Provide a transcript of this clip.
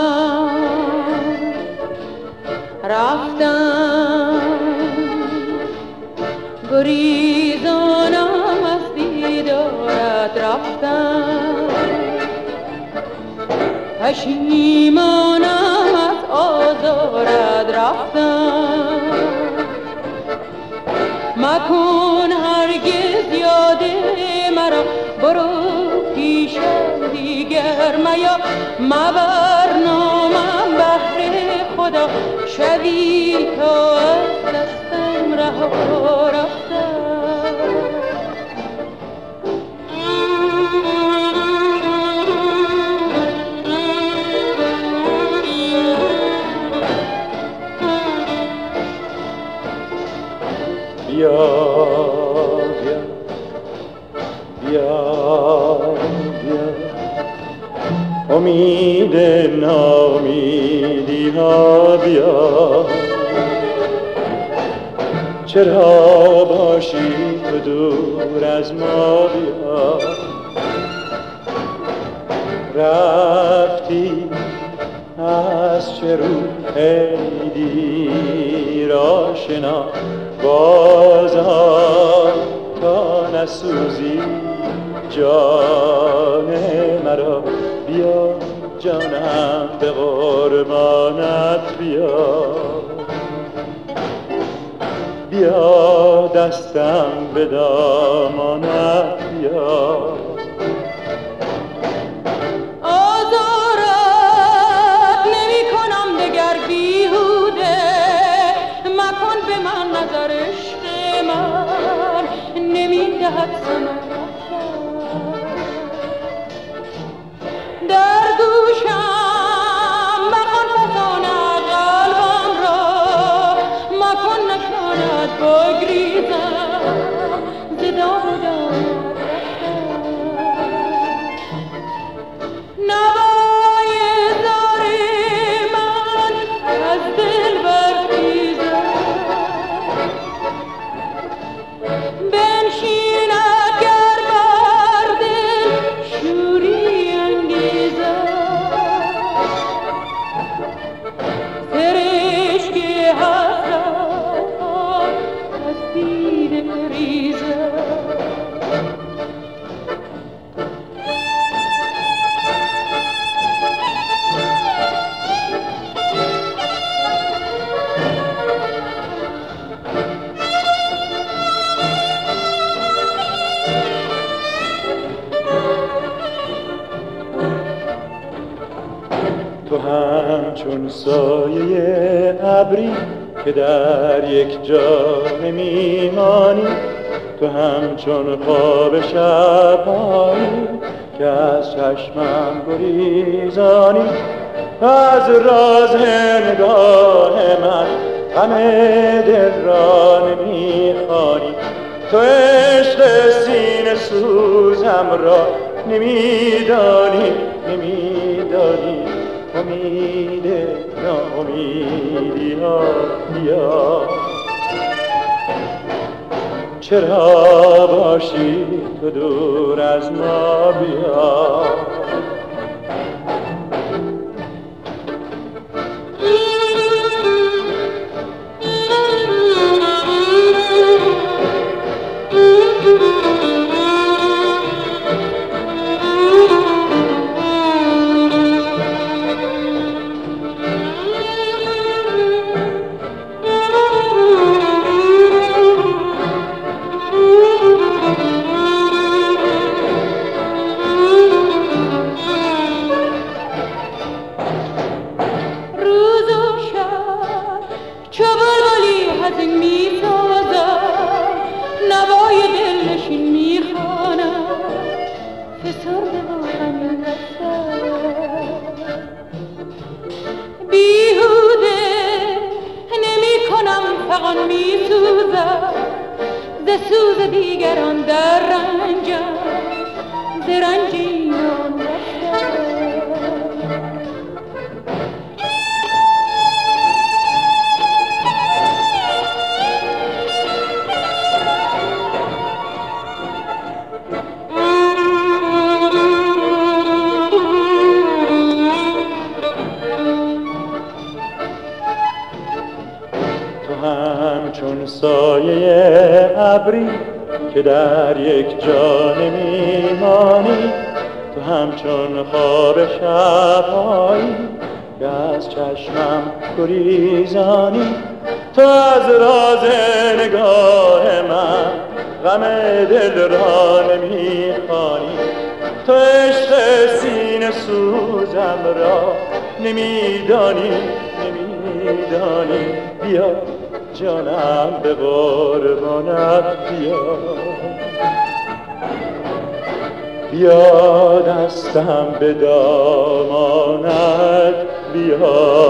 گریزانم از دیدارت رفتم، پشیمانم از آزارت رفتم. مکن هرگز یاد مرا، برو پیشم دیگر میا، مبر نامم بهر خدا، شبی تا از دستم رها رفتم. بیا بیا بیا، امید ناامیدی ها بیا. چرا باشی تو دور از ما بیا، رفتی از چه رو عیدی آشنا، بازم تا نسوزی جان مرا. بیا جانم به قربانت بیا، بیا دستم به دامانت بیا. آزارت نمی کنم دگر بیهوده، مکن به من نظر عشق من نمی دهد ثمر. در گوشم مکن فساند قلبم را، مکن نشاند بگریزم ز دام و دامت رفتم. نوای زار من از دل برخیزد، بنشیند گر بر دل شوری انگیزد. سرشک حسرت از دیده ریزد. تو همچون سایه ابری که در یک جا نمیمانی، تو همچون خواب شبانی که از چشمم گریزانی. از راز نگاه من غم دل را نمیخوانی، تو عشق سینه سوزم را نمیدانی نمیدانی. امید ناامیدی ها بیا، چرا باشی تو دور از ما بیا. ز سوز دیگران در رنجم، ز رنج اینان رفتم. چون سایه ابری که در یک جا نمیمانی، تو همچون خواب شب‌هایی که از چشمم گریزانی. تو از راز نگاه من غم دل را نمیخوانی، تو عشق سینه سوزم را نمیدانی. بیا جانم به قربانت بیا دستم به دامانت بیا